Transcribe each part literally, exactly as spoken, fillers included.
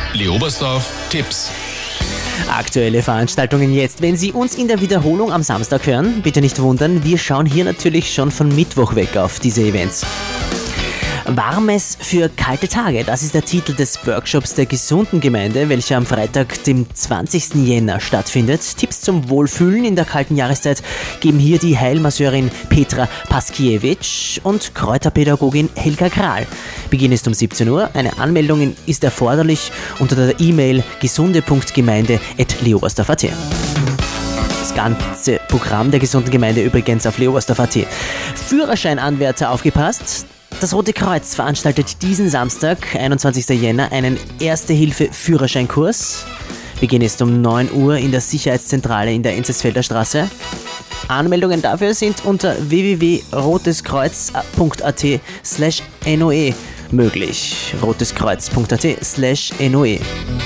Leobersdorf Tipps. Aktuelle Veranstaltungen jetzt. Wenn Sie uns in der Wiederholung am Samstag hören, bitte nicht wundern, wir schauen hier natürlich schon von Mittwoch weg auf diese Events. Warmes für kalte Tage, das ist der Titel des Workshops der gesunden Gemeinde, welcher am Freitag, dem zwanzigsten Jänner stattfindet. Tipps zum Wohlfühlen in der kalten Jahreszeit geben hier die Heilmasseurin Petra Paskiewicz und Kräuterpädagogin Helga Kral. Beginn ist um siebzehn Uhr. Eine Anmeldung ist erforderlich unter der E-Mail gesunde punkt gemeinde at leobersdorf punkt at. Das ganze Programm der gesunden Gemeinde übrigens auf leobersdorf punkt at. Führerscheinanwärter, aufgepasst! Das Rote Kreuz veranstaltet diesen Samstag, einundzwanzigsten Jänner, einen Erste-Hilfe-Führerscheinkurs. Beginn ist um neun Uhr in der Sicherheitszentrale in der Enzesfelder Straße. Anmeldungen dafür sind unter w w w punkt roteskreuz punkt at slash noe möglich. roteskreuz punkt at slash noe.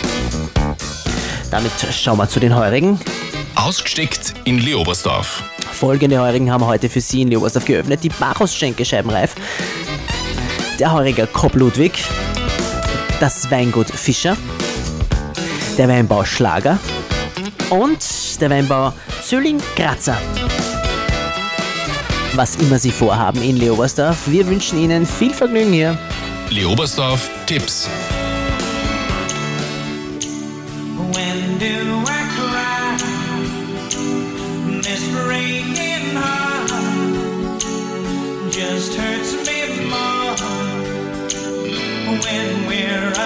Damit schauen wir zu den Heurigen. Ausgesteckt in Leobersdorf. Folgende Heurigen haben heute für Sie in Leobersdorf geöffnet. Die Bacchus-Schenke scheibenreif, der Heuriger Kopp Ludwig, das Weingut Fischer, der Weinbau Schlager und der Weinbau Zölling-Grazer. Was immer Sie vorhaben in Leobersdorf, wir wünschen Ihnen viel Vergnügen hier. Leobersdorf Tipps. When do I cry? This breaking heart just hurts me more when we're